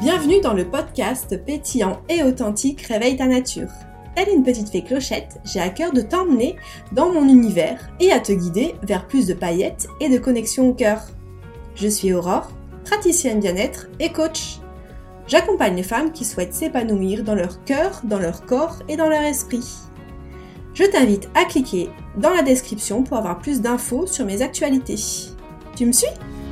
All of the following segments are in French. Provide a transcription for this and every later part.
Bienvenue dans le podcast pétillant et authentique Réveille ta nature. Telle une petite fée clochette, j'ai à cœur de t'emmener dans mon univers et à te guider vers plus de paillettes et de connexion au cœur. Je suis Aurore, praticienne bien-être et coach. J'accompagne les femmes qui souhaitent s'épanouir dans leur cœur, dans leur corps et dans leur esprit. Je t'invite à cliquer dans la description pour avoir plus d'infos sur mes actualités. Tu me suis ?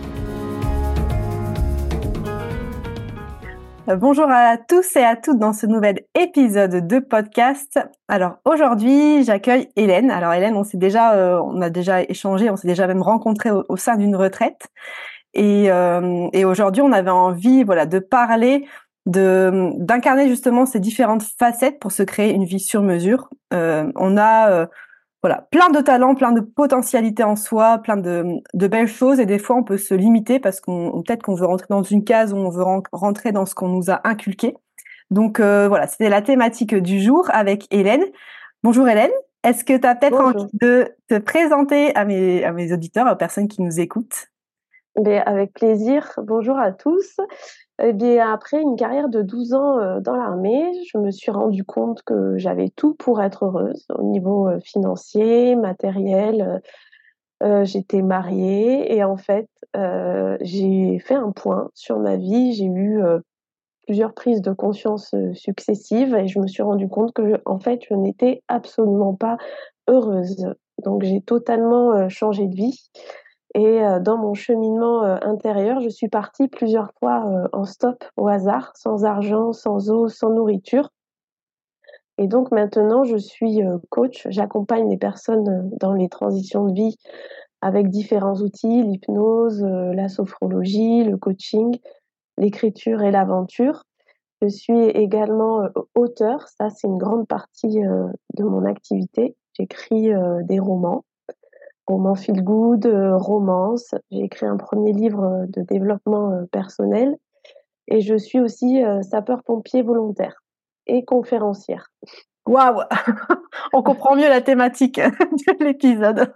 Bonjour à tous et à toutes dans ce nouvel épisode de podcast. Alors aujourd'hui, j'accueille Hélène. Alors Hélène, on a déjà échangé, on s'est déjà même rencontrés au sein d'une retraite. Et aujourd'hui, on avait envie, de parler, d'incarner justement ces différentes facettes pour se créer une vie sur mesure. On a plein de talents, plein de potentialités en soi, plein de belles choses, et des fois on peut se limiter parce peut-être qu'on veut rentrer dans une case ou on veut rentrer dans ce qu'on nous a inculqué. Donc c'était la thématique du jour avec Hélène. Bonjour Hélène, est-ce que tu as peut-être envie de te présenter à mes auditeurs, aux personnes qui nous écoutent? Avec plaisir. Bonjour à tous. Après une carrière de 12 ans dans l'armée, je me suis rendu compte que j'avais tout pour être heureuse au niveau financier, matériel. J'étais mariée et en fait, j'ai fait un point sur ma vie. J'ai eu plusieurs prises de conscience successives et je me suis rendu compte que je n'étais absolument pas heureuse. Donc j'ai totalement changé de vie. Et dans mon cheminement intérieur, je suis partie plusieurs fois en stop au hasard, sans argent, sans eau, sans nourriture. Et donc maintenant, je suis coach. J'accompagne les personnes dans les transitions de vie avec différents outils, l'hypnose, la sophrologie, le coaching, l'écriture et l'aventure. Je suis également auteure. Ça, c'est une grande partie de mon activité. J'écris des romans feel good, romance. J'ai écrit un premier livre de développement personnel et je suis aussi sapeur-pompier volontaire et conférencière. Waouh! On comprend mieux la thématique de l'épisode.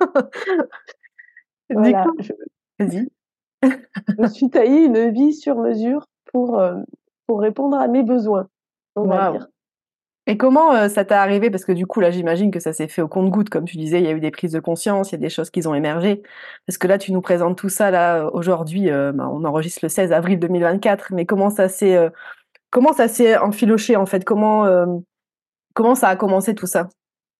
Voilà, Vas-y. je me suis taillée une vie sur mesure pour répondre à mes besoins, on va dire. Et comment ça t'est arrivé? Parce que du coup, là, j'imagine que ça s'est fait au compte-gouttes, comme tu disais, il y a eu des prises de conscience, il y a des choses qui ont émergé. Parce que là, tu nous présentes tout ça, là, aujourd'hui, on enregistre le 16 avril 2024, mais comment ça s'est enfiloché, en fait? Comment ça a commencé tout ça?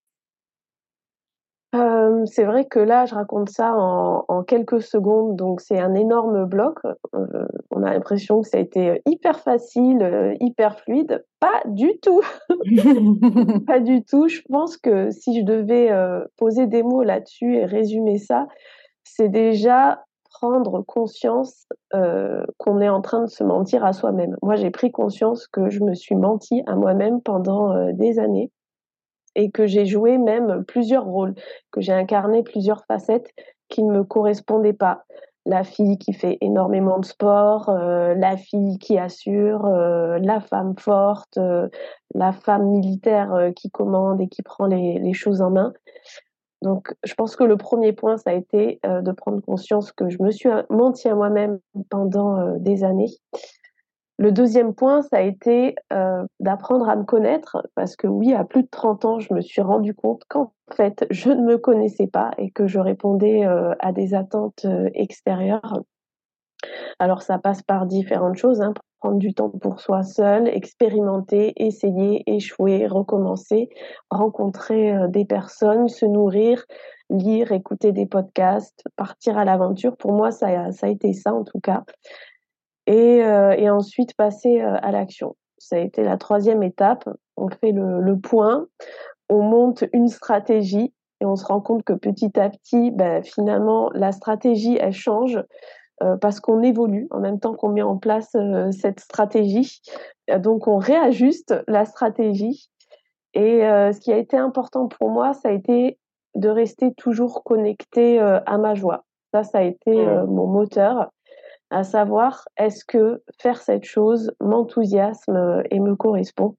C'est vrai que là, je raconte ça en quelques secondes, donc c'est un énorme bloc. On a l'impression que ça a été hyper facile, hyper fluide. Pas du tout! Pas du tout. Je pense que si je devais poser des mots là-dessus et résumer ça, c'est déjà prendre conscience qu'on est en train de se mentir à soi-même. Moi, j'ai pris conscience que je me suis menti à moi-même pendant des années et que j'ai joué même plusieurs rôles, que j'ai incarné plusieurs facettes qui ne me correspondaient pas. La fille qui fait énormément de sport, la fille qui assure, la femme forte, la femme militaire qui commande et qui prend les choses en main. Donc je pense que le premier point, ça a été de prendre conscience que je me suis menti à moi-même pendant des années. Le deuxième point, ça a été d'apprendre à me connaître parce que oui, à plus de 30 ans, je me suis rendu compte qu'en fait, je ne me connaissais pas et que je répondais à des attentes extérieures. Alors ça passe par différentes choses, hein, prendre du temps pour soi seul, expérimenter, essayer, échouer, recommencer, rencontrer des personnes, se nourrir, lire, écouter des podcasts, partir à l'aventure. Pour moi, ça a été ça en tout cas. Et ensuite passer à l'action. Ça a été la troisième étape. On fait le point, on monte une stratégie et on se rend compte que petit à petit, finalement, la stratégie, elle change parce qu'on évolue en même temps qu'on met en place cette stratégie. Donc on réajuste la stratégie. Et ce qui a été important pour moi, ça a été de rester toujours connectée à ma joie. Ça a été mon moteur. À savoir, est-ce que faire cette chose m'enthousiasme et me correspond?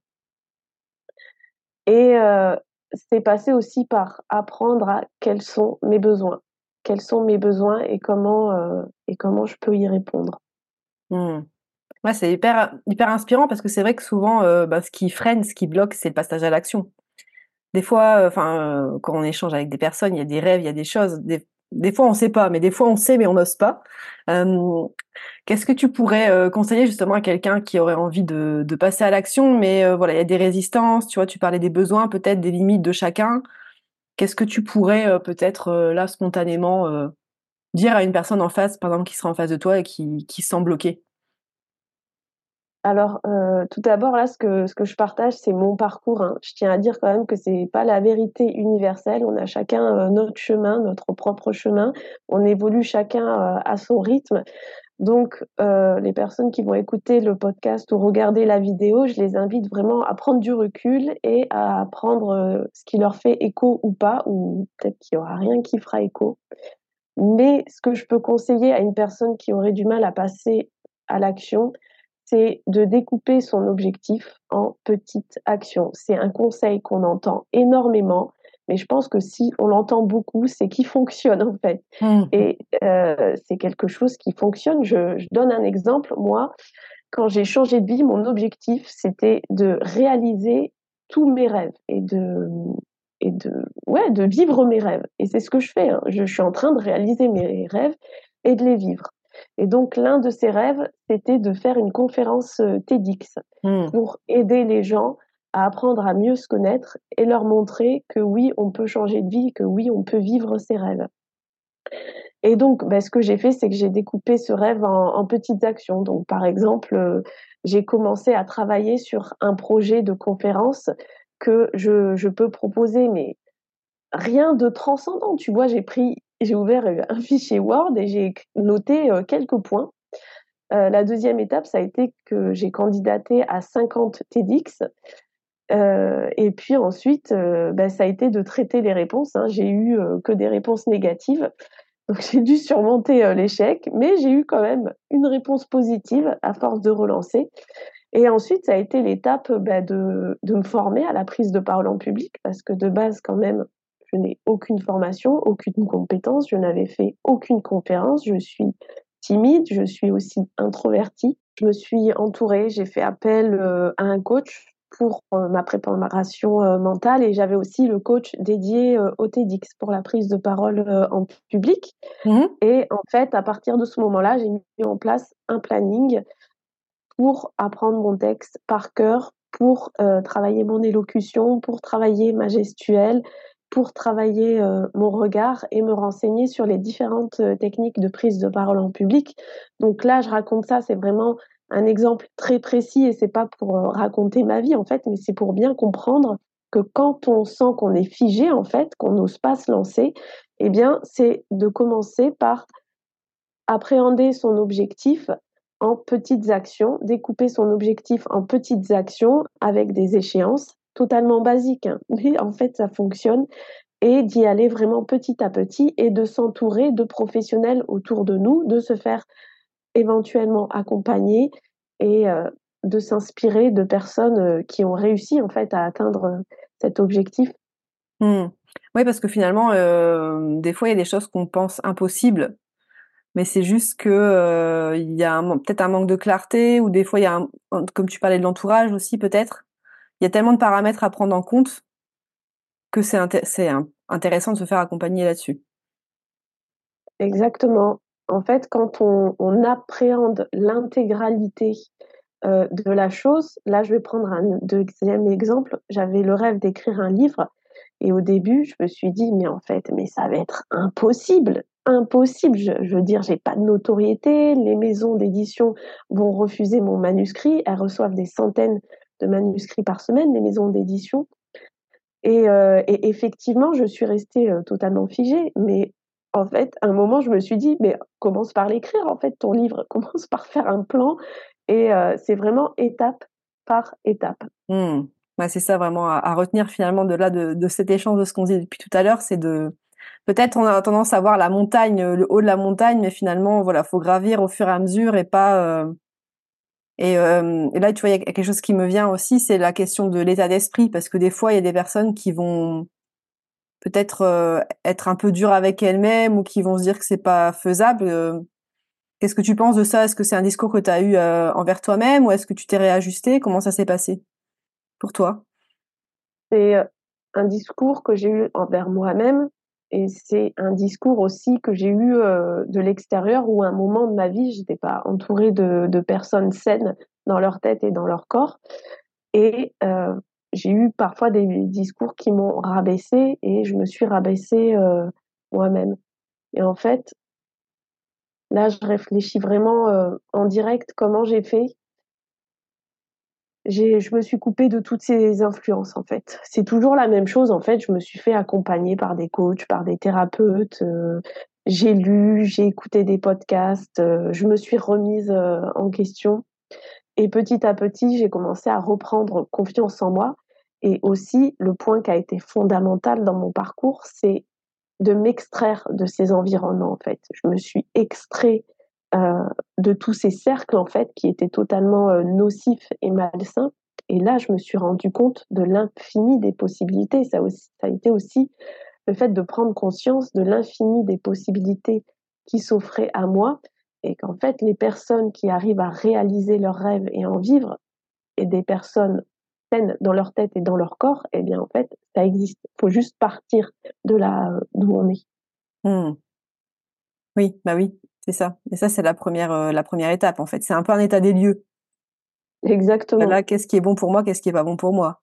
Et c'est passé aussi par apprendre à quels sont mes besoins. Quels sont mes besoins et comment je peux y répondre. Ouais, c'est hyper inspirant parce que c'est vrai que souvent, ce qui freine, ce qui bloque, c'est le passage à l'action. Des fois, quand on échange avec des personnes, il y a des rêves, il y a des choses. Des fois, on sait pas, mais des fois, on sait, mais on n'ose pas. Qu'est-ce que tu pourrais conseiller justement à quelqu'un qui aurait envie de passer à l'action, mais voilà, il y a des résistances. Tu vois, tu parlais des besoins, peut-être des limites de chacun. Qu'est-ce que tu pourrais peut-être là spontanément dire à une personne en face, par exemple, qui sera en face de toi et qui se sent bloquée? Alors, tout d'abord, là, ce que je partage, c'est mon parcours, hein. Je tiens à dire quand même que c'est pas la vérité universelle. On a chacun, notre chemin, notre propre chemin. On évolue chacun, à son rythme. Donc, les personnes qui vont écouter le podcast ou regarder la vidéo, je les invite vraiment à prendre du recul et à prendre, ce qui leur fait écho ou pas, ou peut-être qu'il y aura rien qui fera écho. Mais ce que je peux conseiller à une personne qui aurait du mal à passer à l'action, c'est de découper son objectif en petites actions. C'est un conseil qu'on entend énormément, mais je pense que si on l'entend beaucoup, c'est qu'il fonctionne en fait. Mmh. Et c'est quelque chose qui fonctionne. Je donne un exemple. Moi, quand j'ai changé de vie, mon objectif, c'était de réaliser tous mes rêves et de ouais, de vivre mes rêves et c'est ce que je fais, hein. Je suis en train de réaliser mes rêves et de les vivre et donc l'un de ces rêves, c'était de faire une conférence, TEDx Mmh. pour aider les gens à apprendre à mieux se connaître et leur montrer que oui, on peut changer de vie, que oui, on peut vivre ses rêves. Et donc, ce que j'ai fait, c'est que j'ai découpé ce rêve en petites actions. Donc, par exemple, j'ai commencé à travailler sur un projet de conférence que je peux proposer, mais rien de transcendant, tu vois? J'ai ouvert, un fichier Word et j'ai noté, quelques points. La deuxième étape, ça a été que j'ai candidaté à 50 TEDx, et puis ensuite, ça a été de traiter les réponses, hein. J'ai eu, que des réponses négatives. Donc j'ai dû surmonter, l'échec, mais j'ai eu quand même une réponse positive à force de relancer et ensuite ça a été l'étape, de me former à la prise de parole en public parce que de base quand même, je n'ai aucune formation, aucune compétence, je n'avais fait aucune conférence, je suis timide, je suis aussi introvertie. Je me suis entourée, j'ai fait appel, à un coach pour, ma préparation, mentale et j'avais aussi le coach dédié, au TEDx pour la prise de parole, en public. Mmh. Et en fait, à partir de ce moment-là, j'ai mis en place un planning pour apprendre mon texte par cœur, pour, travailler mon élocution, pour travailler ma gestuelle, pour travailler, mon regard et me renseigner sur les différentes, techniques de prise de parole en public. Donc là, je raconte ça, c'est vraiment un exemple très précis et c'est pas pour, raconter ma vie, en fait, mais c'est pour bien comprendre que quand on sent qu'on est figé, en fait, qu'on n'ose pas se lancer, eh bien, c'est de commencer par appréhender son objectif en petites actions, découper son objectif en petites actions avec des échéances totalement basiques, hein, mais en fait ça fonctionne et d'y aller vraiment petit à petit et de s'entourer de professionnels autour de nous, de se faire éventuellement accompagner et de s'inspirer de personnes, qui ont réussi en fait à atteindre, cet objectif. Mmh. Oui, parce que finalement, des fois, il y a des choses qu'on pense impossibles, mais c'est juste que, il y a peut-être un manque de clarté ou des fois il y a comme tu parlais de l'entourage aussi peut-être. Il y a tellement de paramètres à prendre en compte que c'est intéressant de se faire accompagner là-dessus. Exactement. En fait, quand on appréhende l'intégralité, de la chose, là, je vais prendre un deuxième exemple. J'avais le rêve d'écrire un livre et au début, je me suis dit: «Mais en fait, mais ça va être impossible, impossible!» Je veux dire, j'ai pas de notoriété, les maisons d'édition vont refuser mon manuscrit. Elles reçoivent des centaines de manuscrits par semaine, les maisons d'édition et effectivement, je suis restée, totalement figée. Mais en fait, à un moment, je me suis dit: «Mais commence par l'écrire, en fait, ton livre. Commence par faire un plan» et c'est vraiment étape par étape. Mmh. Ouais, c'est ça vraiment à retenir finalement de cet échange, de ce qu'on dit depuis tout à l'heure, c'est de peut-être on a tendance à voir la montagne, le haut de la montagne, mais finalement voilà, faut gravir au fur et à mesure et pas, et là, tu vois, il y a quelque chose qui me vient aussi, c'est la question de l'état d'esprit. Parce que des fois, il y a des personnes qui vont peut-être, être un peu dures avec elles-mêmes ou qui vont se dire que c'est pas faisable, Qu'est-ce que tu penses de ça? Est-ce que c'est un discours que tu as eu envers toi-même ou est-ce que tu t'es réajusté? Comment ça s'est passé pour toi? C'est un discours que j'ai eu envers moi-même et c'est un discours aussi que j'ai eu de l'extérieur où à un moment de ma vie, j'étais pas entourée de personnes saines dans leur tête et dans leur corps. Et j'ai eu parfois des discours qui m'ont rabaissée et je me suis rabaissée moi-même. Et en fait, là, je réfléchis vraiment en direct comment j'ai fait. Je me suis coupée de toutes ces influences en fait. C'est toujours la même chose en fait. Je me suis fait accompagner par des coachs, par des thérapeutes. J'ai lu, j'ai écouté des podcasts. Je me suis remise en question. Et petit à petit, j'ai commencé à reprendre confiance en moi. Et aussi, le point qui a été fondamental dans mon parcours, c'est de m'extraire de ces environnements, en fait. Je me suis extrait de tous ces cercles, en fait, qui étaient totalement nocifs et malsains. Et là, je me suis rendu compte de l'infini des possibilités. Ça a été aussi le fait de prendre conscience de l'infini des possibilités qui s'offraient à moi et qu'en fait, les personnes qui arrivent à réaliser leurs rêves et en vivre, et des personnes saines dans leur tête et dans leur corps, eh bien, en fait, ça existe. Il faut juste partir de là d'où on est. Mmh. Oui, bah oui, c'est ça. Et ça, c'est la première étape, en fait. C'est un peu un état des lieux. Exactement. Là, qu'est-ce qui est bon pour moi, qu'est-ce qui est pas bon pour moi?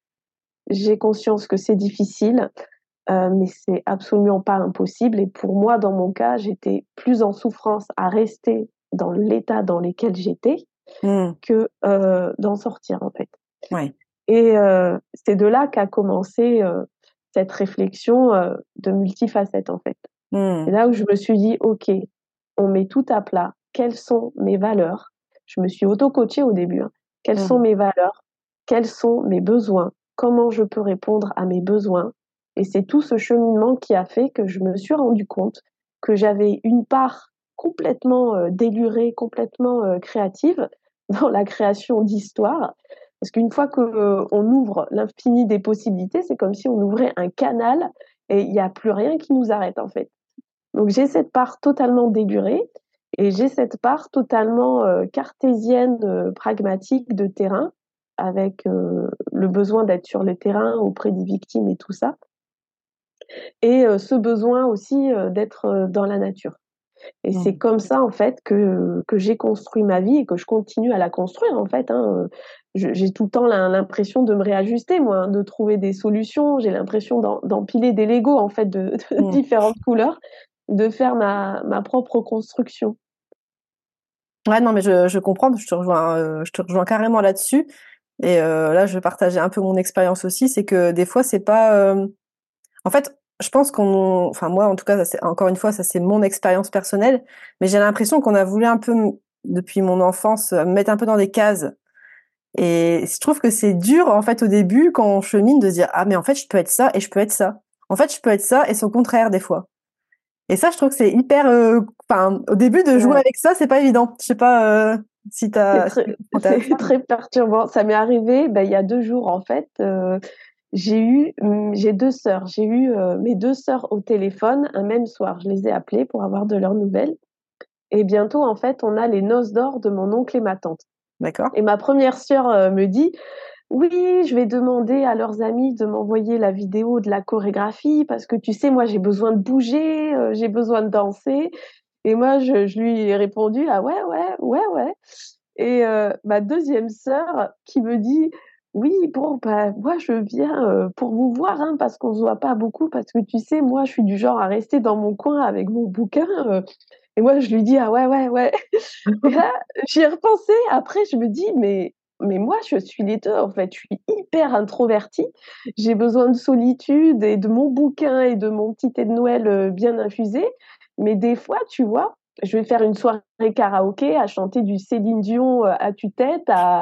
J'ai conscience que c'est difficile, mais c'est absolument pas impossible. Et pour moi, dans mon cas, j'étais plus en souffrance à rester dans l'état dans lequel j'étais Mmh. que d'en sortir, en fait. Ouais. Et c'est de là qu'a commencé cette réflexion de multifacette, en fait. C'est Mmh. là où je me suis dit, OK, on met tout à plat. Quelles sont mes valeurs? Je me suis auto-coachée au début, hein. Quelles sont Mmh. mes valeurs? Quels sont mes besoins? Comment je peux répondre à mes besoins? Et c'est tout ce cheminement qui a fait que je me suis rendu compte que j'avais une part complètement délurée, complètement créative dans la création d'histoires. Parce qu'une fois qu'on ouvre l'infini des possibilités, c'est comme si on ouvrait un canal et il n'y a plus rien qui nous arrête en fait. Donc j'ai cette part totalement délurée et j'ai cette part totalement cartésienne, pragmatique de terrain, avec le besoin d'être sur le terrain auprès des victimes et tout ça. Et ce besoin aussi d'être dans la nature. Et c'est Mmh. comme ça en fait que j'ai construit ma vie et que je continue à la construire en fait, hein. J'ai tout le temps l'impression de me réajuster moi, hein, de trouver des solutions. J'ai l'impression d'empiler des Legos en fait de Mmh. différentes couleurs, de faire ma propre construction. Ouais, non, mais je comprends, je te rejoins carrément là-dessus et là, je vais partager un peu mon expérience aussi. C'est que des fois, c'est pas, en fait, je pense enfin moi, en tout cas, ça c'est encore une fois, ça c'est mon expérience personnelle, mais j'ai l'impression qu'on a voulu un peu depuis mon enfance, me mettre un peu dans des cases et je trouve que c'est dur, en fait, au début, quand on chemine, de se dire: «Ah mais en fait, je peux être ça et je peux être ça. En fait, je peux être ça et son contraire des fois». Et ça, je trouve que c'est hyper, enfin, au début de jouer Ouais, avec ça, c'est pas évident. Je sais pas, si tu c'est as si très tu confronté à ça? c'est très perturbant. Ça m'est arrivé, bah, il y a 2 jours en fait, j'ai 2 sœurs. J'ai eu, mes 2 sœurs au téléphone un même soir. Je les ai appelées pour avoir de leurs nouvelles et bientôt en fait, on a les noces d'or de mon oncle et ma tante. D'accord. Et ma première sœur, me dit: «Oui, je vais demander à leurs amis de m'envoyer la vidéo de la chorégraphie parce que tu sais, moi, j'ai besoin de bouger, j'ai besoin de danser». Et moi, je lui ai répondu: «Ah ouais, ouais, ouais, ouais». Et ma deuxième sœur qui me dit: «Oui, bon, bah, moi, je viens, pour vous voir, hein, parce qu'on se voit pas beaucoup, parce que tu sais, moi, je suis du genre à rester dans mon coin avec mon bouquin». Et moi, je lui dis: «Ah ouais, ouais, ouais». Et là, j'y ai repensé. Après, je me dis: «Mais moi, je suis les 2 en fait. Je suis hyper introvertie. J'ai besoin de solitude et de mon bouquin et de mon petit thé de Noël, bien infusé. Mais des fois, tu vois, je vais faire une soirée karaoké à chanter du Céline Dion, à tue-tête,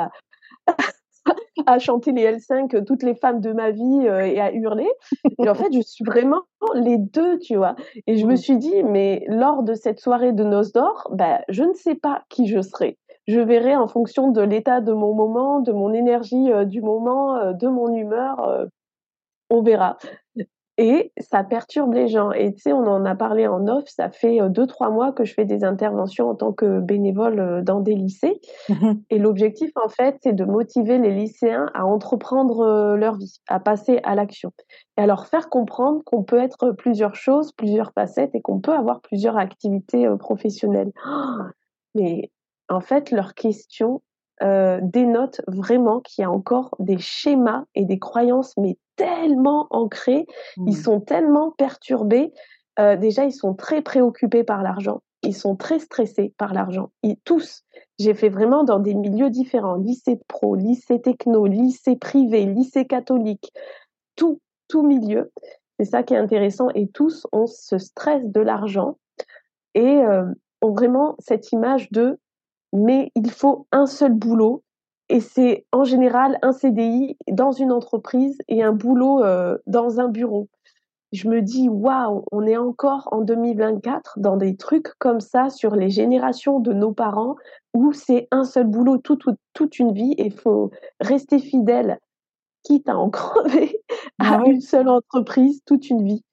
à chanter les L5, toutes les femmes de ma vie, et à hurler. Et en fait, je suis vraiment les 2, tu vois? Et je me Mmh. suis dit: «Mais lors de cette soirée de noces d'or, bah, je ne sais pas qui je serai. Je verrai en fonction de l'état de mon moment, de mon énergie, du moment, de mon humeur, on verra». Et ça perturbe les gens. Et tu sais, on en a parlé en off, ça fait 2-3 mois que je fais des interventions en tant que bénévole dans des lycées. Mhm. Et l'objectif, en fait, c'est de motiver les lycéens à entreprendre leur vie, à passer à l'action. Et à leur faire comprendre qu'on peut être plusieurs choses, plusieurs facettes et qu'on peut avoir plusieurs activités professionnelles. Oh, mais en fait, leurs questions dénotent vraiment qu'il y a encore des schémas et des croyances, mais tellement ancrés, ils Mhm. sont tellement perturbés. Déjà, ils sont très préoccupés par l'argent, ils sont très stressés par l'argent. Tous, j'ai fait vraiment dans des milieux différents, lycée pro, lycée techno, lycée privé, lycée catholique, tout, tout milieu. C'est ça qui est intéressant et tous ont ce stress de l'argent et ont vraiment cette image de mais il faut un seul boulot et c'est en général un CDI dans une entreprise et un boulot dans un bureau. Je me dis waouh, on est encore en 2024 dans des trucs comme ça sur les générations de nos parents où c'est un seul boulot toute une vie et il faut rester fidèle, quitte à en crever, Ah à ouais. une seule entreprise toute une vie.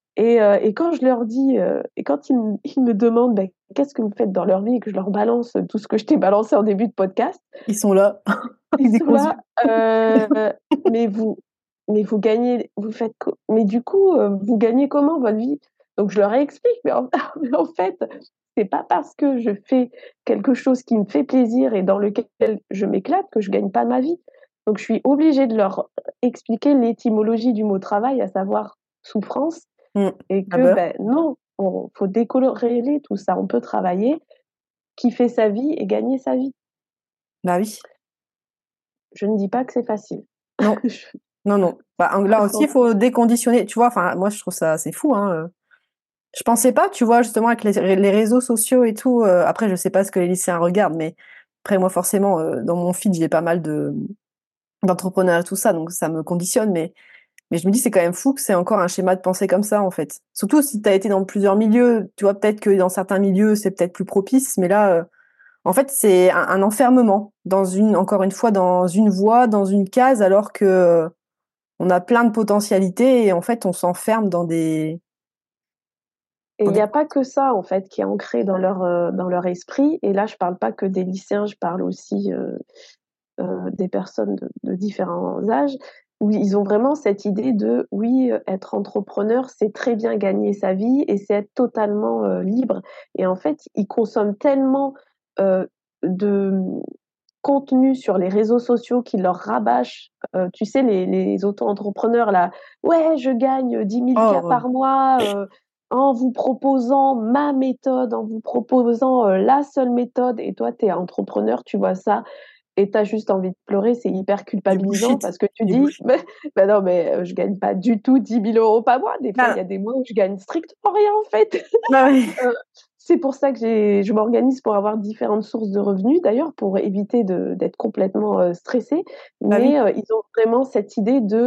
Et quand je leur dis, et quand ils me demandent bah, qu'est-ce que vous faites dans leur vie et que je leur balance tout ce que je t'ai balancé en début de podcast, Ils sont là, ils avec des sont gros là, yeux. mais vous gagnez, vous faites, mais du coup, vous gagnez comment votre vie? Donc je leur explique, mais en fait, c'est pas parce que je fais quelque chose qui me fait plaisir et dans lequel je m'éclate que je gagne pas ma vie. Donc je suis obligée de leur expliquer l'étymologie du mot travail, à savoir souffrance Mm. et Ah que bah, ben non, faut décorréler tout ça. On peut travailler, kiffer sa vie et gagner sa vie. bah oui. Je ne dis pas que c'est facile. Non, non, non. Bah, là aussi, il faut déconditionner. Tu vois, enfin, moi, je trouve ça assez fou, hein. Je pensais pas, tu vois, justement, avec les réseaux sociaux et tout. Après, je sais pas ce que les lycéens regardent, mais après, moi, forcément, dans mon feed, j'ai pas mal d'entrepreneurs et tout ça, donc ça me conditionne. Mais je me dis, c'est quand même fou que c'est encore un schéma de pensée comme ça, en fait. Surtout si tu as été dans plusieurs milieux. Tu vois, peut-être que dans certains milieux, c'est peut-être plus propice, mais là, en fait, c'est un enfermement encore une fois, dans une voie, dans une case, alors que on a plein de potentialités et en fait, on s'enferme Et il dans n'y des... a pas que ça, en fait, qui est ancré dans leur esprit. Et là, je parle pas que des lycéens, je parle aussi des personnes de différents âges, où ils ont vraiment cette idée de, oui, être entrepreneur, c'est très bien gagner sa vie et c'est être totalement libre. Et en fait, ils consomment tellement de contenu sur les réseaux sociaux qui leur rabâchent, tu sais, les auto-entrepreneurs, là, ouais, je gagne 10 000 cas Oh, par mois en vous proposant ma méthode, en vous proposant la seule méthode, et toi, tu es entrepreneur, tu vois ça, et tu as juste envie de pleurer, c'est hyper du culpabilisant bullshit, parce que tu du dis, bullshit. mais non, mais je gagne pas du tout 10 000 euros par mois. Des fois, il y Ah, a des mois où je gagne strictement rien, en fait. bah oui. C'est pour ça que je m'organise pour avoir différentes sources de revenus, d'ailleurs, pour éviter d'être complètement stressée. Bah oui. Mais ils ont vraiment cette idée de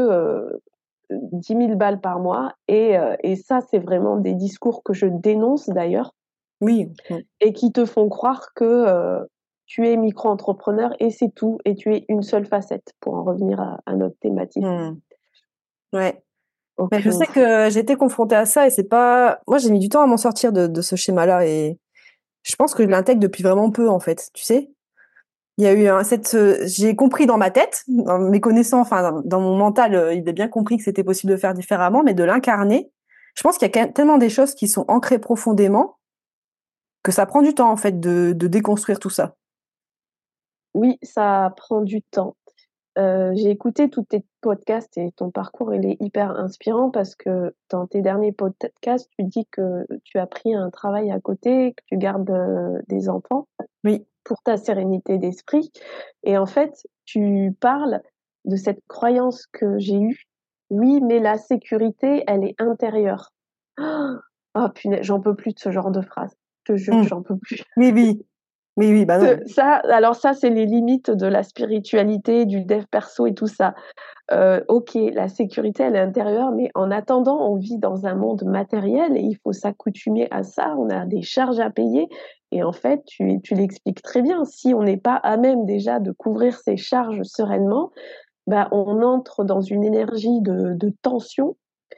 10 000 balles par mois. Et ça, c'est vraiment des discours que je dénonce d'ailleurs Oui. Mm. et qui te font croire que tu es micro-entrepreneur et c'est tout, et tu es une seule facette, pour en revenir à notre thématique. Mm. Ouais. Mais je Aucune sais fois. que j'ai été confrontée à ça et c'est pas... Moi, j'ai mis du temps à m'en sortir de ce schéma-là et je pense que je l'intègre depuis vraiment peu, en fait. Tu sais? Il y a eu j'ai compris dans ma tête, dans mes connaissances, enfin, dans mon mental, il a bien compris que c'était possible de faire différemment, mais de l'incarner, je pense qu'il y a quand même tellement des choses qui sont ancrées profondément que ça prend du temps, en fait, de déconstruire tout ça. Oui, ça prend du temps. J'ai écouté tous tes podcasts et ton parcours, il est hyper inspirant parce que dans tes derniers podcasts, tu dis que tu as pris un travail à côté, que tu gardes des enfants Oui. pour ta sérénité d'esprit. Et en fait, tu parles de cette croyance que j'ai eue. Oui, mais la sécurité, elle est intérieure. Oh punaise, j'en peux plus de ce genre de phrase. Je te jure, Mmh. j'en peux plus. Oui, oui. Oui, oui, bah non. Ça, alors ça, c'est les limites de la spiritualité, du dev perso et tout ça. OK, la sécurité, elle est intérieure, mais en attendant, on vit dans un monde matériel et il faut s'accoutumer à ça. On a des charges à payer et en fait, tu l'expliques très bien. Si on n'est pas à même déjà de couvrir ces charges sereinement, bah, on entre dans une énergie de tension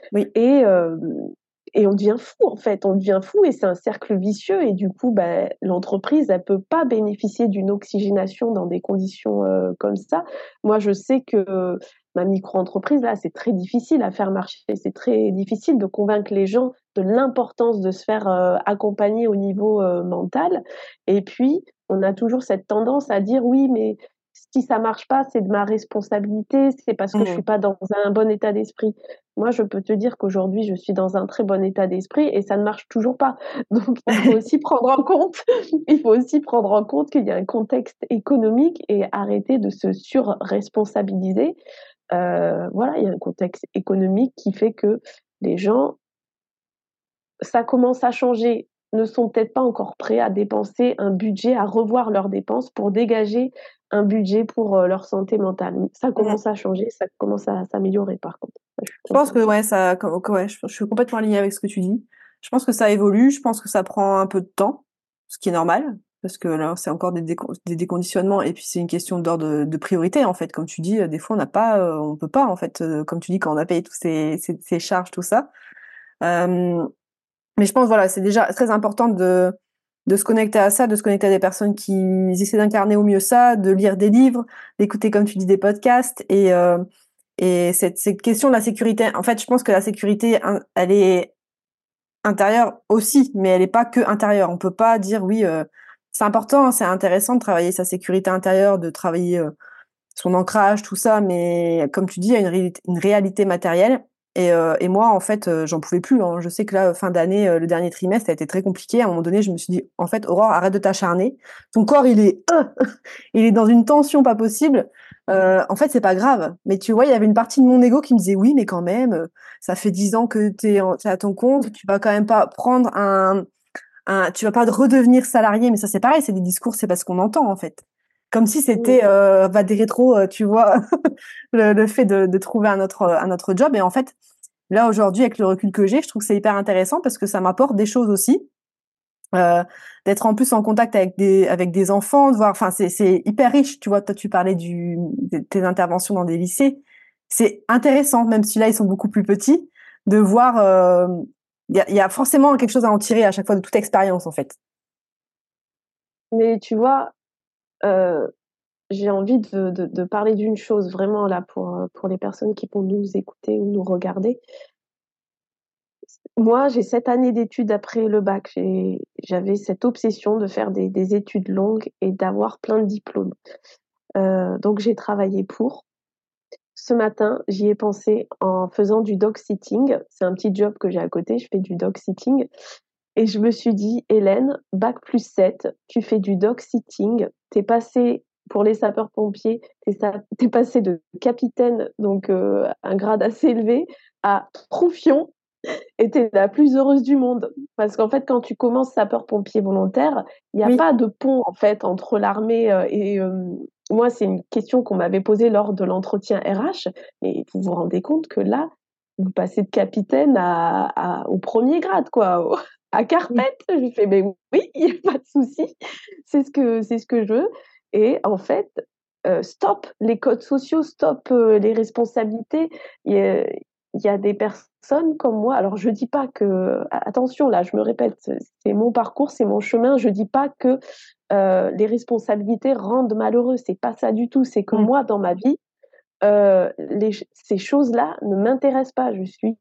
Oui. Et on devient fou, en fait, on devient fou et c'est un cercle vicieux et du coup, l'entreprise, elle peut pas bénéficier d'une oxygénation dans des conditions comme ça. Moi, je sais que ma micro-entreprise, là, c'est très difficile à faire marcher. C'est très difficile de convaincre les gens de l'importance de se faire accompagner au niveau mental. Et puis, on a toujours cette tendance à dire oui, mais si ça marche pas, c'est de ma responsabilité, c'est parce que je suis pas dans un bon état d'esprit. Moi, je peux te dire qu'aujourd'hui, je suis dans un très bon état d'esprit et ça ne marche toujours pas. Donc, il faut aussi prendre en compte, il faut aussi prendre en compte qu'il y a un contexte économique et arrêter de se surresponsabiliser. Voilà, il y a un contexte économique qui fait que les gens, ça commence à changer, ne sont peut-être pas encore prêts à dépenser un budget, à revoir leurs dépenses pour dégager un budget pour leur santé mentale. Ça commence à changer, ça commence à s'améliorer par contre. Ça, je suis Je pense que contente. je suis complètement alignée avec ce que tu dis. Je pense que ça évolue, je pense que ça prend un peu de temps, ce qui est normal, parce que là, c'est encore des déconditionnements, et puis c'est une question d'ordre de priorité, en fait. Comme tu dis, des fois, on peut pas, en fait, comme tu dis, quand on a payé tous ces charges, tout ça. Mais je pense, voilà, c'est déjà très important de se connecter à ça, de se connecter à des personnes qui essaient d'incarner au mieux ça, de lire des livres, d'écouter, comme tu dis, des podcasts, et cette question de la sécurité, en fait, je pense que la sécurité, elle est intérieure aussi, mais elle est pas que intérieure. On peut pas dire oui, c'est important, c'est intéressant de travailler sa sécurité intérieure, de travailler son ancrage, tout ça, mais comme tu dis, il y a une réalité matérielle. Et moi, en fait, j'en pouvais plus, hein. Je sais que là, fin d'année, le dernier trimestre, ça a été très compliqué. À un moment donné, je me suis dit, en fait, Aurore, arrête de t'acharner. Ton corps, il est dans une tension pas possible. En fait, c'est pas grave. Mais tu vois, il y avait une partie de mon ego qui me disait, oui, mais quand même, ça fait 10 ans que t'es à ton compte. Tu vas quand même pas prendre tu vas pas redevenir salarié. Mais ça, c'est pareil. C'est des discours, c'est parce qu'on entend, en fait. Comme si Mm. c'était va des rétros, tu vois, le fait de trouver un autre job. Et en fait, là aujourd'hui, avec le recul que j'ai, je trouve que c'est hyper intéressant parce que ça m'apporte des choses aussi, d'être en plus en contact avec des enfants, de voir. Enfin, c'est hyper riche. Tu vois, toi, tu parlais de tes interventions dans des lycées. C'est intéressant, même si là ils sont beaucoup plus petits, de voir. Il y a forcément quelque chose à en tirer à chaque fois de toute expérience, en fait. Mais tu vois, euh, j'ai envie de parler d'une chose vraiment là pour les personnes qui vont nous écouter ou nous regarder. Moi, j'ai 7 années d'études après le bac. J'avais cette obsession de faire des études longues et d'avoir plein de diplômes. Donc, j'ai travaillé pour. Ce matin, j'y ai pensé en faisant du dog sitting. C'est un petit job que j'ai à côté. Je fais du dog sitting. Et je me suis dit, Hélène, bac+7, tu fais du dog sitting. T'es passé pour les sapeurs-pompiers, t'es passé de capitaine, donc un grade assez élevé, à troufion et t'es la plus heureuse du monde. Parce qu'en fait, quand tu commences sapeur-pompier volontaire, il n'y a Oui. pas de pont en fait entre l'armée et moi, c'est une question qu'on m'avait posée lors de l'entretien RH. Mais vous vous rendez compte que là, vous passez de capitaine au premier grade, quoi, à carpette. Je lui fais, mais oui, il n'y a pas de souci. C'est ce que je veux. Et en fait, stop les codes sociaux, stop les responsabilités. Il y a des personnes comme moi. Alors, je dis pas que, attention, là, je me répète, c'est mon parcours, c'est mon chemin. Je dis pas que les responsabilités rendent malheureux. C'est pas ça du tout. C'est que Mm. moi, dans ma vie, ces choses-là ne m'intéressent pas. Je suis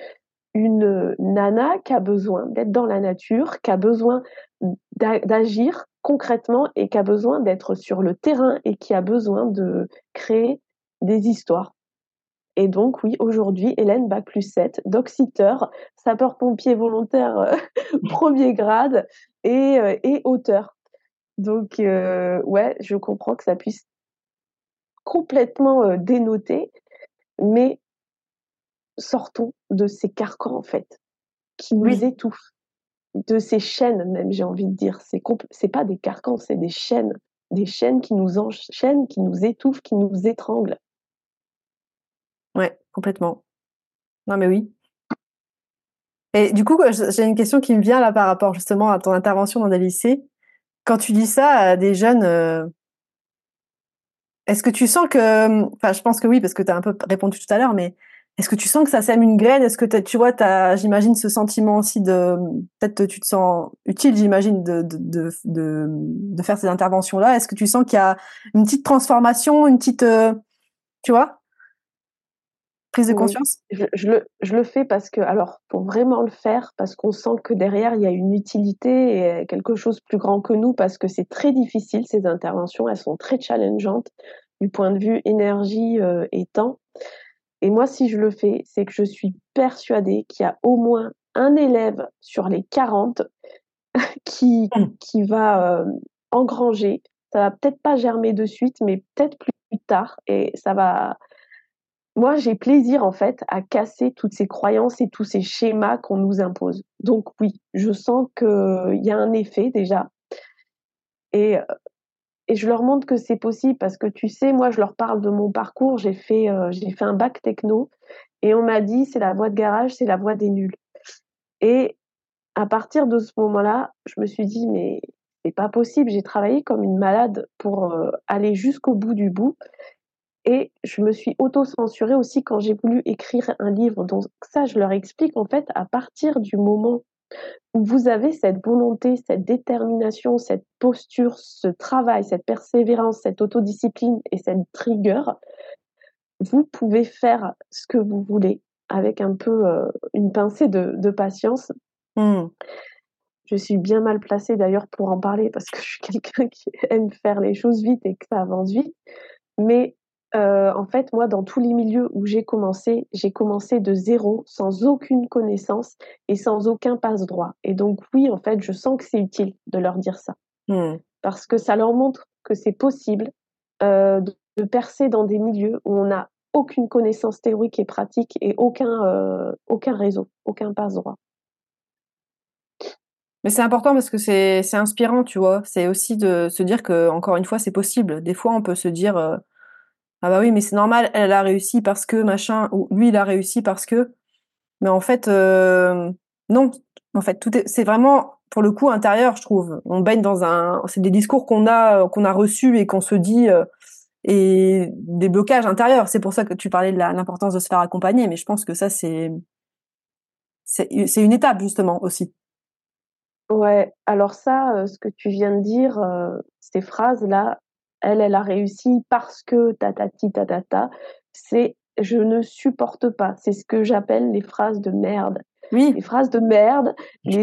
une nana qui a besoin d'être dans la nature, qui a besoin d'agir concrètement et qui a besoin d'être sur le terrain et qui a besoin de créer des histoires. Et donc, oui, aujourd'hui, Hélène, bac+7, dog-sitter, sapeur-pompier volontaire premier grade et auteur. Donc, ouais, je comprends que ça puisse complètement dénoter, mais sortons de ces carcans, en fait, qui nous Oui. étouffent, de ces chaînes, même, j'ai envie de dire. C'est pas des carcans, c'est des chaînes qui nous enchaînent, qui nous étouffent, qui nous étranglent. Ouais, complètement. Non, mais oui. Et du coup, j'ai une question qui me vient là par rapport justement à ton intervention dans des lycées. Quand tu dis ça à des jeunes, est-ce que tu sens que, enfin, je pense que oui, parce que tu as un peu répondu tout à l'heure, mais Est-ce que tu sens que ça sème une graine? Est-ce que tu vois, j'imagine ce sentiment aussi de, peut-être tu te sens utile, j'imagine, de faire ces interventions-là. Est-ce que tu sens qu'il y a une petite transformation, une petite, tu vois, prise de Oui, conscience? je le fais parce que, alors, pour vraiment le faire, parce qu'on sent que derrière, il y a une utilité et quelque chose plus grand que nous, parce que c'est très difficile, ces interventions, elles sont très challengeantes du point de vue énergie et temps. Et moi, si je le fais, c'est que je suis persuadée qu'il y a au moins un élève sur les 40 qui, Mmh. qui va engranger. Ça va peut-être pas germer de suite, mais peut-être plus tard. Et ça va. Moi, j'ai plaisir en fait à casser toutes ces croyances et tous ces schémas qu'on nous impose. Donc oui, je sens qu'il y a un effet déjà. Et, euh, et je leur montre que c'est possible parce que tu sais, moi, je leur parle de mon parcours. J'ai fait un bac techno et on m'a dit c'est la voie de garage, c'est la voie des nuls. Et à partir de ce moment-là, je me suis dit mais c'est pas possible. J'ai travaillé comme une malade pour aller jusqu'au bout du bout. Et je me suis auto-censurée aussi quand j'ai voulu écrire un livre. Donc ça, je leur explique en fait, à partir du moment où vous avez cette volonté, cette détermination, cette posture, ce travail, cette persévérance, cette autodiscipline et cette rigueur, vous pouvez faire ce que vous voulez avec un peu une pincée de patience. Mmh. Je suis bien mal placée d'ailleurs pour en parler parce que je suis quelqu'un qui aime faire les choses vite et que ça avance vite. Mais en fait, moi, dans tous les milieux où j'ai commencé de zéro, sans aucune connaissance et sans aucun passe-droit. Et donc oui, en fait, je sens que c'est utile de leur dire ça, Mmh. parce que ça leur montre que c'est possible de percer dans des milieux où on n'a aucune connaissance théorique et pratique et aucun réseau, aucun passe-droit. Mais c'est important parce que c'est inspirant, tu vois. C'est aussi de se dire que, encore une fois, c'est possible. Des fois, on peut se dire, ah bah oui, mais c'est normal, elle a réussi parce que machin, ou lui, il a réussi parce que. Mais en fait, non. En fait, c'est vraiment, pour le coup, intérieur, je trouve. On baigne c'est des discours qu'on a reçus et qu'on se dit, et des blocages intérieurs. C'est pour ça que tu parlais de l'importance de se faire accompagner. Mais je pense que ça, c'est une étape, justement, aussi. Ouais, alors ça, ce que tu viens de dire, ces phrases-là, elle a réussi parce que tatati tatata, c'est je ne supporte pas. C'est ce que j'appelle les phrases de merde. Les Oui. phrases de merde,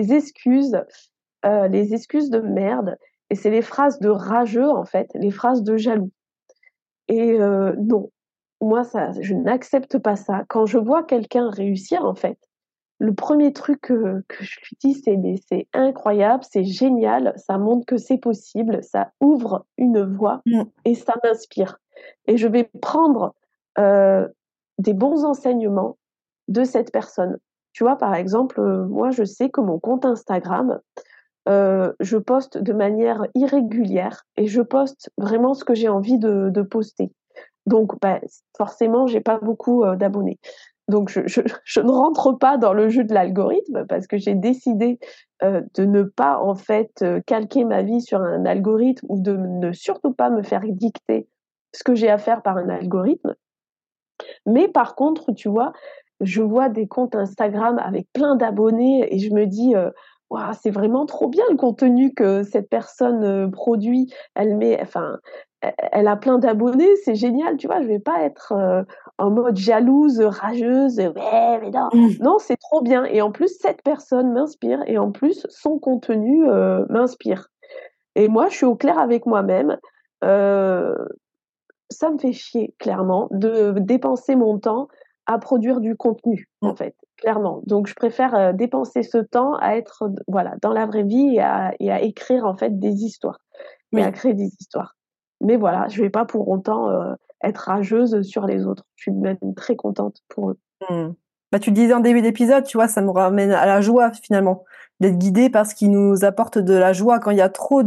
les excuses de merde et c'est les phrases de rageux, en fait, les phrases de jaloux et non, moi ça je n'accepte pas ça. Quand je vois quelqu'un réussir, en fait, le premier truc que je lui dis, c'est mais c'est incroyable, c'est génial, ça montre que c'est possible, ça ouvre une voie Mm. et ça m'inspire. Et je vais prendre euh, des bons enseignements de cette personne. Tu vois, par exemple, moi, je sais que mon compte Instagram, je poste de manière irrégulière et je poste vraiment ce que j'ai envie de poster. Donc, bah, forcément, j'ai pas beaucoup d'abonnés. Donc, je ne rentre pas dans le jeu de l'algorithme parce que j'ai décidé de ne pas en fait calquer ma vie sur un algorithme ou de ne surtout pas me faire dicter ce que j'ai à faire par un algorithme. Mais par contre, tu vois, je vois des comptes Instagram avec plein d'abonnés et je me dis, waouh, c'est vraiment trop bien le contenu que cette personne produit. Elle a plein d'abonnés, c'est génial, tu vois. Je vais pas être en mode jalouse, rageuse, ouais, mais non. Mm. Non, c'est trop bien. Et en plus, cette personne m'inspire et en plus, son contenu m'inspire. Et moi, je suis au clair avec moi-même. Euh, Ça me fait chier, clairement, de dépenser mon temps à produire du contenu, en Mm. fait, clairement. Donc, je préfère dépenser ce temps à être, voilà, dans la vraie vie et à écrire, en fait, des histoires et à Oui. créer des histoires. Mais voilà, je vais pas pour autant être rageuse sur les autres. Je suis même très contente pour eux. Mm. Bah, tu le disais en début d'épisode, tu vois, ça me ramène à la joie, finalement. D'être guidé par ce qui nous apporte de la joie quand il y a trop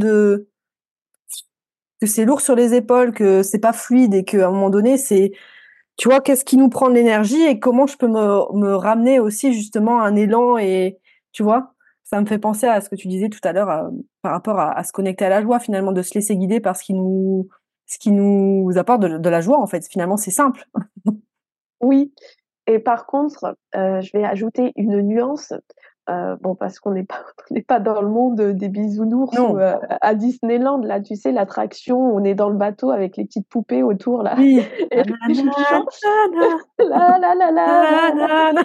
que c'est lourd sur les épaules, que c'est pas fluide et qu'à un moment donné, tu vois, qu'est-ce qui nous prend de l'énergie et comment je peux me ramener aussi justement un élan et, tu vois, ça me fait penser à ce que tu disais tout à l'heure par rapport à se connecter à la joie, finalement, de se laisser guider par ce qui nous apporte de la joie, en fait. Finalement, c'est simple. Oui, Et par contre, je vais ajouter une nuance. Bon, parce qu'on n'est pas dans le monde des bisounours ou Non. à Disneyland, là, tu sais, l'attraction, on est dans le bateau avec les petites poupées autour, là, Oui. et je chante la la la la la la.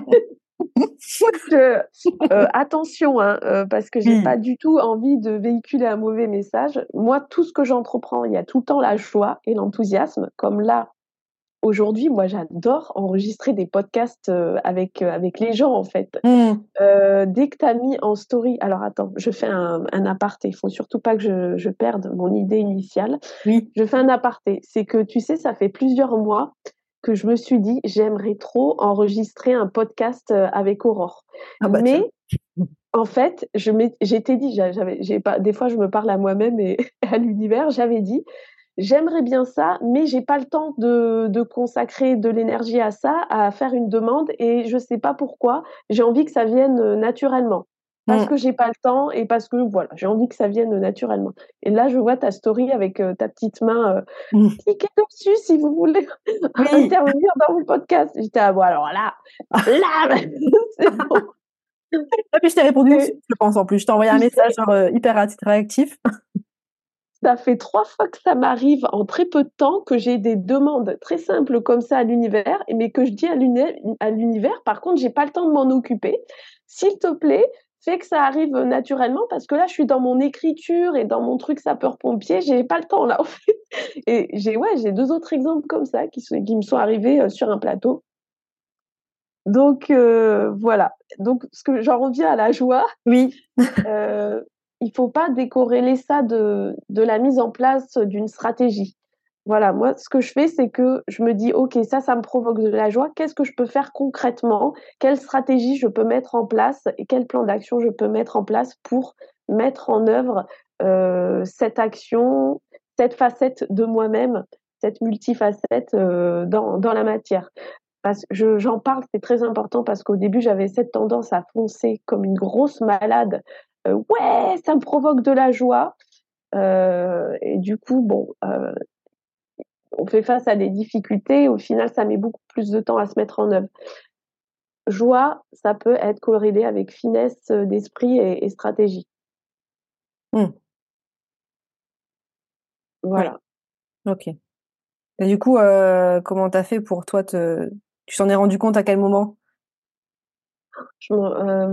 Attention, hein, parce que j'ai Oui. pas du tout envie de véhiculer un mauvais message. Moi, tout ce que j'entreprends, il y a tout le temps la joie et l'enthousiasme. Comme là, aujourd'hui, moi, j'adore enregistrer des podcasts avec les gens, en fait. Mmh. Dès que tu as mis en story, alors attends, je fais un aparté. Il faut surtout pas que je perde mon idée initiale. Oui. Je fais un aparté. C'est que tu sais, ça fait plusieurs mois que je me suis dit, j'aimerais trop enregistrer un podcast avec Aurore. Ah bah tiens. Mais en fait, j'étais dit, j'ai pas, des fois je me parle à moi-même et à l'univers, j'avais dit, j'aimerais bien ça, mais j'ai pas le temps de consacrer de l'énergie à ça, à faire une demande, et je sais pas pourquoi. J'ai envie que ça vienne naturellement. Parce Mmh. que j'ai pas le temps et parce que voilà, j'ai envie que ça vienne naturellement. Et là, je vois ta story avec ta petite main. Mmh. Cliquez dessus si vous voulez Oui. intervenir dans mon podcast. J'étais bon, alors là, c'est bon. Et puis je t'ai répondu tout de Et suite, je pense en plus. Je t'ai envoyé un message genre hyper réactif. ça fait 3 fois que ça m'arrive en très peu de temps que j'ai des demandes très simples comme ça à l'univers, mais que je dis à l'univers, par contre, j'ai pas le temps de m'en occuper. S'il te plaît, fais que ça arrive naturellement parce que là, je suis dans mon écriture et dans mon truc sapeur-pompier, j'ai pas le temps là, en fait. Et j'ai 2 autres exemples comme ça qui me sont arrivés sur un plateau. Donc voilà. Donc j'en reviens à la joie. Oui. Heu, il faut pas décorréler ça de la mise en place d'une stratégie. Voilà, moi, ce que je fais, c'est que je me dis: «OK, ça me provoque de la joie. Qu'est-ce que je peux faire concrètement? Quelle stratégie je peux mettre en place et quel plan d'action je peux mettre en place pour mettre en œuvre, cette action, cette facette de moi-même, cette multifacette, dans la matière?» Parce que j'en parle, c'est très important parce qu'au début, j'avais cette tendance à foncer comme une grosse malade. «Ouais, ça me provoque de la joie», et du coup, bon, on fait face à des difficultés. Au final, ça met beaucoup plus de temps à se mettre en œuvre. Joie, ça peut être corrélé avec finesse, d'esprit et stratégie. Mmh. Ouais. Voilà. OK. Et du coup, comment tu as fait pour toi tu t'en es rendu compte à quel moment? Je me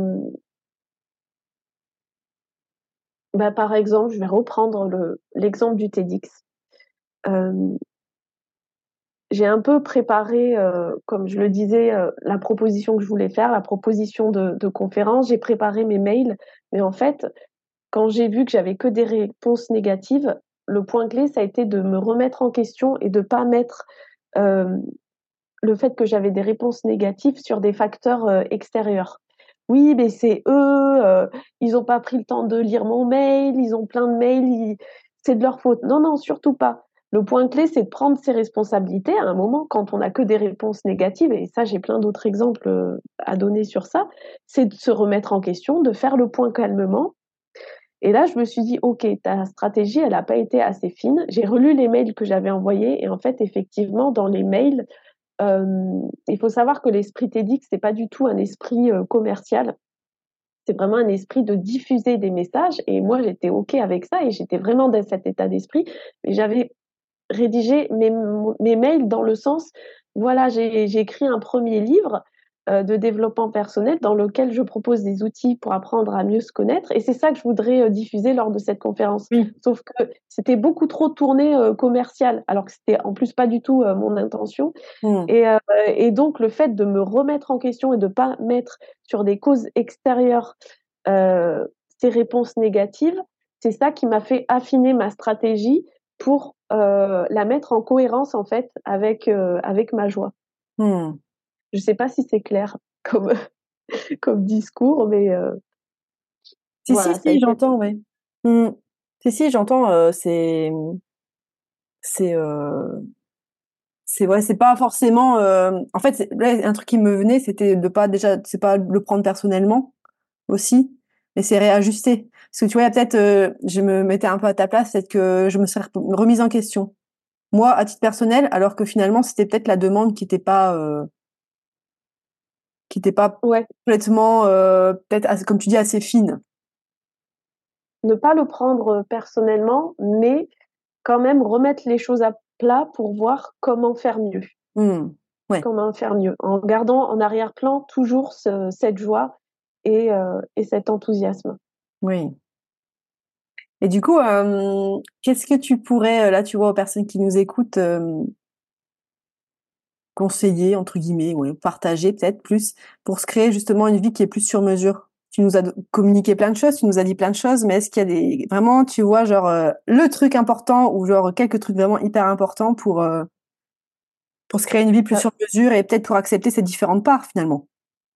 Bah, par exemple, je vais reprendre l'exemple du TEDx. Hem, j'ai un peu préparé, comme je le disais, la proposition que je voulais faire, la proposition de conférence. J'ai préparé mes mails, mais en fait, quand j'ai vu que j'avais que des réponses négatives, le point clé, ça a été de me remettre en question et de pas mettre, hem, le fait que j'avais des réponses négatives sur des facteurs, extérieurs. «Oui, mais c'est eux, ils ont pas pris le temps de lire mon mail, ils ont plein de mails, ils c'est de leur faute». Non, non, surtout pas. Le point clé, c'est de prendre ses responsabilités à un moment quand on a que des réponses négatives, et ça, j'ai plein d'autres exemples, à donner sur ça. C'est de se remettre en question, de faire le point calmement, et là, je me suis dit: «OK, ta stratégie, elle a pas été assez fine». J'ai relu les mails que j'avais envoyés et en fait, effectivement, dans les mails, il faut savoir que l'esprit TEDx, c'est pas du tout un esprit, commercial. C'est vraiment un esprit de diffuser des messages, et moi, j'étais OK avec ça et j'étais vraiment dans cet état d'esprit. Mais j'avais rédigé mes mails dans le sens, voilà, j'ai écrit un premier livre, de développement personnel dans lequel je propose des outils pour apprendre à mieux se connaître, et c'est ça que je voudrais, diffuser lors de cette conférence. Oui. Sauf que c'était beaucoup trop tourné, commercial, alors que c'était en plus pas du tout, mon intention. Mmh. Et donc le fait de me remettre en question et de pas mettre sur des causes extérieures, ces réponses négatives, c'est ça qui m'a fait affiner ma stratégie pour, la mettre en cohérence en fait avec ma joie. Mmh. Je sais pas si c'est clair comme comme discours, mais Si, si, voilà, ça a si, été j'entends, ouais. Mmh. Si, si, j'entends, c'est, c'est ouais, c'est pas forcément, en fait, là, un truc qui me venait, c'était de pas déjà c'est pas le prendre personnellement aussi, mais c'est réajuster. Parce que tu vois, il y a peut-être, je me mettais un peu à ta place, peut-être que je me serais remise en question. Moi, à titre personnel, alors que finalement, c'était peut-être la demande qui était pas, qui n'était pas Ouais. complètement, peut-être, comme tu dis, assez fine. Ne pas le prendre personnellement, mais quand même remettre les choses à plat pour voir comment faire mieux. Mmh. Ouais. Comment faire mieux, en gardant en arrière-plan toujours cette joie et cet enthousiasme. Oui. Et du coup, qu'est-ce que tu pourrais, là, tu vois, aux personnes qui nous écoutent, conseiller entre guillemets, ouais, partager peut-être plus pour se créer justement une vie qui est plus sur mesure? Tu nous as communiqué plein de choses, tu nous as dit plein de choses, mais est-ce qu'il y a des vraiment, tu vois, genre, le truc important ou genre quelques trucs vraiment hyper importants pour se créer une vie plus Ça sur mesure et peut-être pour accepter ces différentes parts finalement?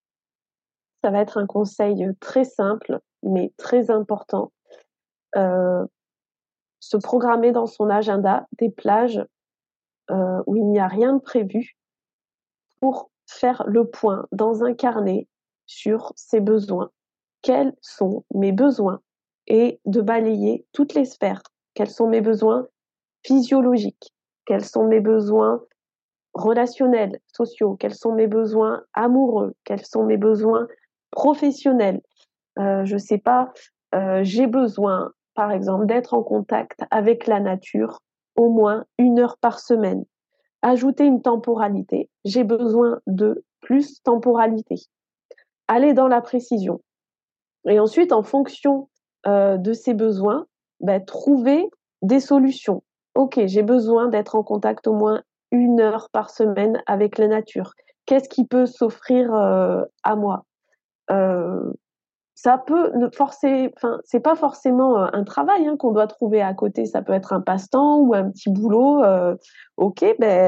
ça va être un conseil, très simple, mais très important. Heu, Se programmer dans son agenda des plages, où il n'y a rien de prévu pour faire le point dans un carnet sur ses besoins. Quels sont mes besoins? Et de balayer toutes les sphères. Quels sont mes besoins physiologiques? Quels sont mes besoins relationnels, sociaux? Quels sont mes besoins amoureux? Quels sont mes besoins professionnels? Je sais pas, j'ai besoin, par exemple, d'être en contact avec la nature au moins 1 heure par semaine. Ajouter une temporalité, j'ai besoin de plus temporalité. Aller dans la précision et ensuite en fonction, de ces besoins, trouver des solutions. OK, j'ai besoin d'être en contact au moins 1 heure par semaine avec la nature. Qu'est-ce qui peut s'offrir, à moi? Heu Ça peut ne forcer enfin, c'est pas forcément, un travail, hein, qu'on doit trouver à côté. Ça peut être un passe-temps ou un petit boulot, OK,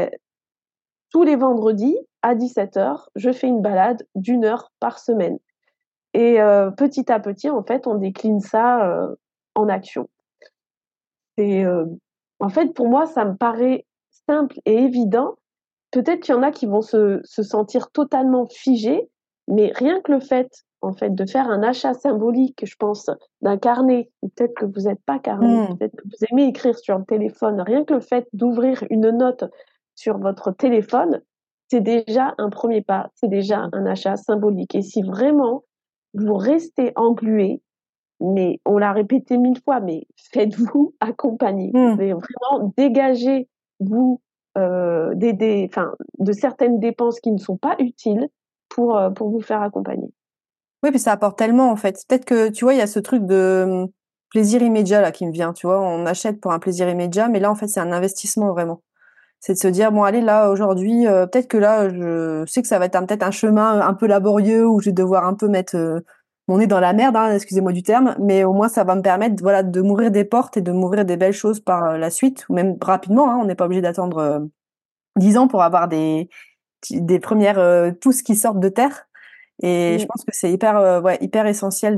tous les vendredis à 17 heures, je fais une balade d'1 heure par semaine et petit à petit, en fait, on décline ça, en action. C'est, en fait, pour moi, ça me paraît simple et évident. Peut-être qu'il y en a qui vont se sentir totalement figés, mais rien que le fait, en fait, de faire un achat symbolique, je pense, d'un carnet, ou peut-être que vous êtes pas carnet, Mmh. peut-être que vous aimez écrire sur le téléphone, rien que le fait d'ouvrir une note sur votre téléphone, c'est déjà un premier pas, c'est déjà un achat symbolique et si vraiment vous restez englués, mais on l'a répété 1000 fois, mais faites-vous accompagner. Mmh. Mais vraiment dégagez-vous, des enfin, de certaines dépenses qui ne sont pas utiles pour vous faire accompagner. Oui, puis ça apporte tellement en fait. Peut-être que, tu vois, il y a ce truc de, plaisir immédiat là qui me vient, tu vois? On achète pour un plaisir immédiat, mais là, en fait, c'est un investissement vraiment. C'est de se dire: «Bon allez là aujourd'hui, peut-être que là, je sais que ça va être peut-être un chemin un peu laborieux où je vais devoir un peu mettre, mon nez dans la merde, hein, excusez-moi du terme, mais au moins ça va me permettre, voilà, de m'ouvrir des portes et de m'ouvrir des belles choses par, la suite ou même rapidement, hein. On n'est pas obligé d'attendre, 10 ans pour avoir des premières pousses qui sortent de terre et je Mmh, pense que c'est hyper, ouais, hyper essentiel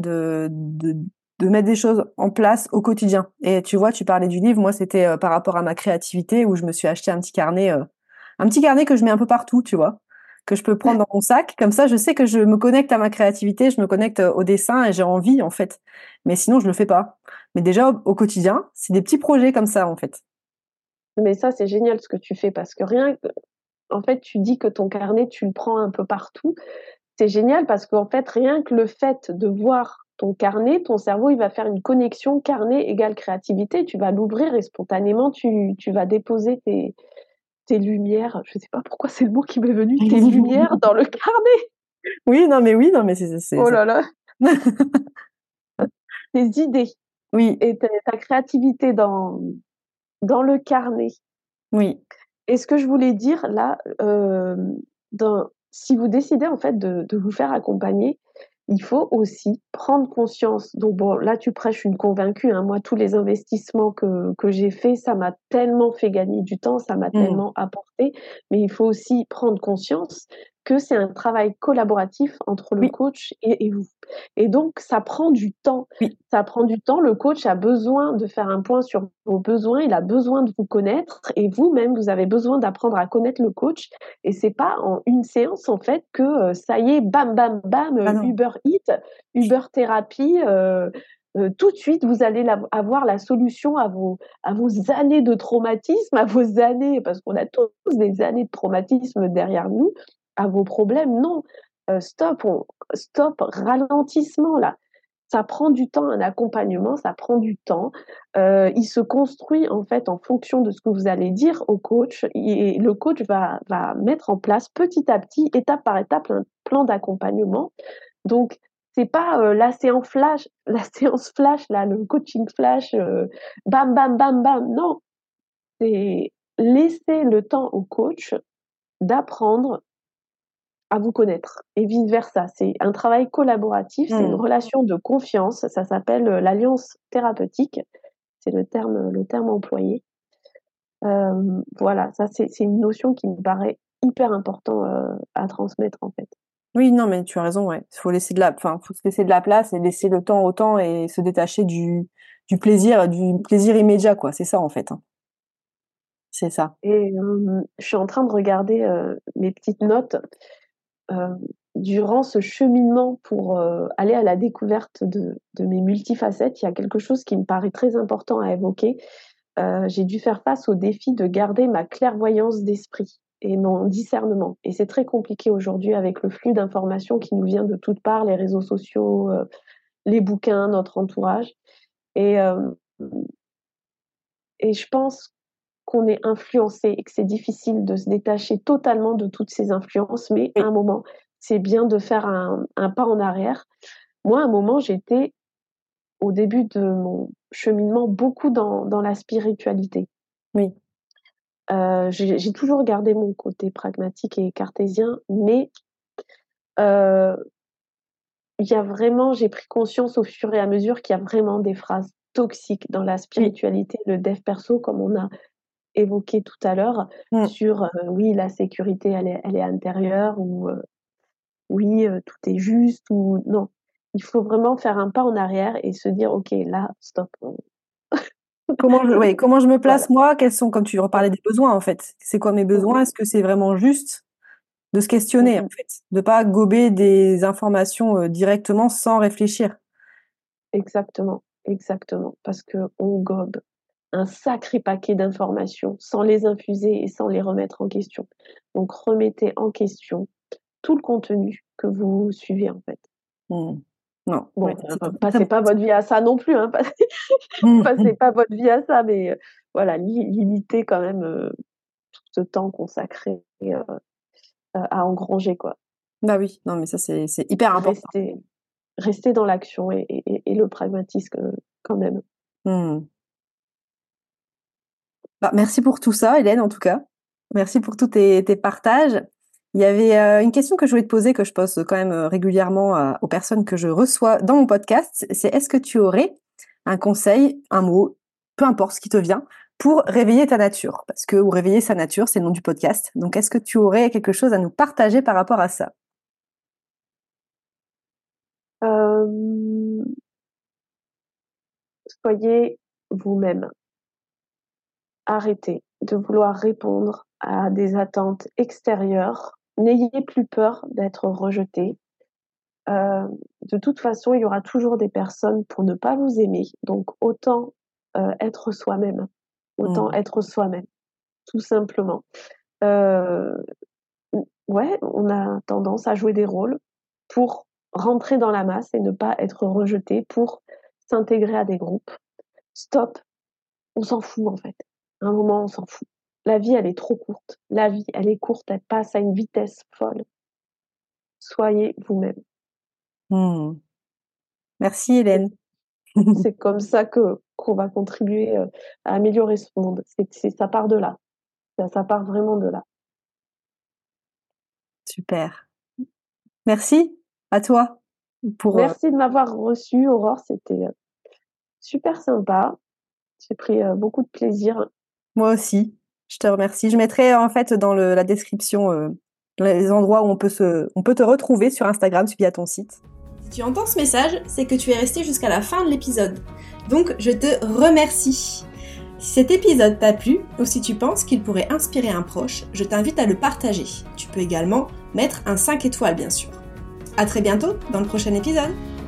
de mettre des choses en place au quotidien et tu vois, tu parlais du livre, moi c'était, par rapport à ma créativité où je me suis acheté un petit carnet que je mets un peu partout, tu vois? Que je peux prendre dans mon sac, comme ça je sais que je me connecte à ma créativité, je me connecte, au dessin et j'ai envie en fait. Mais sinon je le fais pas. Mais déjà au quotidien, c'est des petits projets comme ça en fait. mais ça, c'est génial ce que tu fais parce que rien que en fait, tu dis que ton carnet, tu le prends un peu partout. C'est génial parce qu'en fait, rien que le fait de voir ton carnet, ton cerveau, il va faire une connexion carnet égale créativité. Tu vas l'ouvrir et spontanément, tu vas déposer tes lumières. Je sais pas pourquoi c'est le mot qui m'est venu, tes lumières dans le carnet. Oui, non mais c'est Oh ça. là là, tes idées Oui, et ta créativité dans le carnet. oui. Et ce que je voulais dire là, dans si vous décidez en fait de vous faire accompagner, il faut aussi prendre conscience donc bon, là tu prêches une convaincue, hein. Moi, tous les investissements que j'ai faits, ça m'a tellement fait gagner du temps, ça m'a Mmh. tellement apporté, mais il faut aussi prendre conscience que c'est un travail collaboratif entre le Oui, coach et vous et donc ça prend du temps. oui. Ça prend du temps, le coach a besoin de faire un point sur vos besoins, il a besoin de vous connaître et vous-même, vous avez besoin d'apprendre à connaître le coach et c'est pas en une séance en fait que, ça y est, bam, bam, bam, Ah non. Uber Eats, Uber thérapie, tout de suite vous allez avoir la solution à vos années de traumatisme, à vos années parce qu'on a tous des années de traumatisme derrière nous, à vos problèmes. Non, stop, ralentissement là. Ça prend du temps, un accompagnement, ça prend du temps. Il se construit en fait en fonction de ce que vous allez dire au coach. Et le coach va mettre en place petit à petit, étape par étape, un plan d'accompagnement. Donc, c'est pas la séance flash, là, le coaching flash, bam, bam, bam, bam. Non, c'est laisser le temps au coach d'apprendre à vous connaître et vice versa. C'est un travail collaboratif, c'est une relation de confiance. Ça s'appelle l'alliance thérapeutique. C'est le terme employé. Voilà, ça c'est une notion qui me paraît hyper important à transmettre en fait. Oui, non, mais tu as raison, ouais. Faut se laisser de la place et laisser le temps au temps et se détacher du plaisir immédiat, quoi. C'est ça, en fait, hein. C'est ça. Et je suis en train de regarder mes petites notes. Durant ce cheminement pour aller à la découverte de mes multifacettes, il y a quelque chose qui me paraît très important à évoquer. J'ai dû faire face au défi de garder ma clairvoyance d'esprit et mon discernement. Et c'est très compliqué aujourd'hui avec le flux d'informations qui nous vient de toutes parts, les réseaux sociaux, les bouquins, notre entourage. Et je pense qu'on est influencé et que c'est difficile de se détacher totalement de toutes ces influences, mais à un moment, c'est bien de faire un pas en arrière. Moi, à un moment, j'étais, au début de mon cheminement, beaucoup dans la spiritualité. Oui. J'ai toujours gardé mon côté pragmatique et cartésien, mais j'ai pris conscience au fur et à mesure qu'il y a vraiment des phrases toxiques dans la spiritualité, le dev perso, comme on a évoqué tout à l'heure, sur oui, la sécurité, elle est intérieure, ou oui, tout est juste, ou non. Il faut vraiment faire un pas en arrière et se dire, OK, là, stop. Comment je me place, Voilà. moi? Quels sont, comme tu reparlais des besoins, en fait. C'est quoi mes besoins? Est-ce que c'est vraiment juste de se questionner, en fait, de pas gober des informations directement sans réfléchir? Exactement, parce qu'on gobe un sacré paquet d'informations sans les infuser et sans les remettre en question. Donc remettez en question tout le contenu que vous suivez en fait. Non, Bon, ouais, passez pas votre vie à ça non plus, hein, passez pas votre vie à ça, mais voilà, limitez quand même tout ce temps consacré à engranger, quoi. Bah oui, non, mais ça c'est hyper important. Restez dans l'action et le pragmatisme quand même. Bah, merci pour tout ça, Hélène, en tout cas. Merci pour tous tes partages. Il y avait une question que je voulais te poser, que je pose quand même régulièrement aux personnes que je reçois dans mon podcast. C'est, est-ce que tu aurais un conseil, un mot, peu importe ce qui te vient, pour réveiller ta nature? Ou réveiller sa nature, c'est le nom du podcast. Donc, est-ce que tu aurais quelque chose à nous partager par rapport à ça? Soyez vous-même. Arrêtez de vouloir répondre à des attentes extérieures. N'ayez plus peur d'être rejeté. De toute façon, il y aura toujours des personnes pour ne pas vous aimer. Donc, autant être soi-même. Autant être soi-même, tout simplement. Ouais, on a tendance à jouer des rôles pour rentrer dans la masse et ne pas être rejeté, pour s'intégrer à des groupes. Stop, on s'en fout en fait. À un moment, on s'en fout. La vie, elle est trop courte. La vie, elle est courte, elle passe à une vitesse folle. Soyez vous-même. Merci Hélène. C'est comme ça qu'on va contribuer à améliorer ce monde. Ça part de là. Ça part vraiment de là. Super. Merci à toi. Merci de m'avoir reçue, Aurore. C'était super sympa. J'ai pris beaucoup de plaisir. Moi aussi. Je te remercie. Je mettrai en fait dans la description les endroits où on peut te retrouver sur Instagram via ton site. Si tu entends ce message, c'est que tu es resté jusqu'à la fin de l'épisode. Donc je te remercie. Si cet épisode t'a plu ou si tu penses qu'il pourrait inspirer un proche, je t'invite à le partager. Tu peux également mettre un 5 étoiles bien sûr. À très bientôt dans le prochain épisode.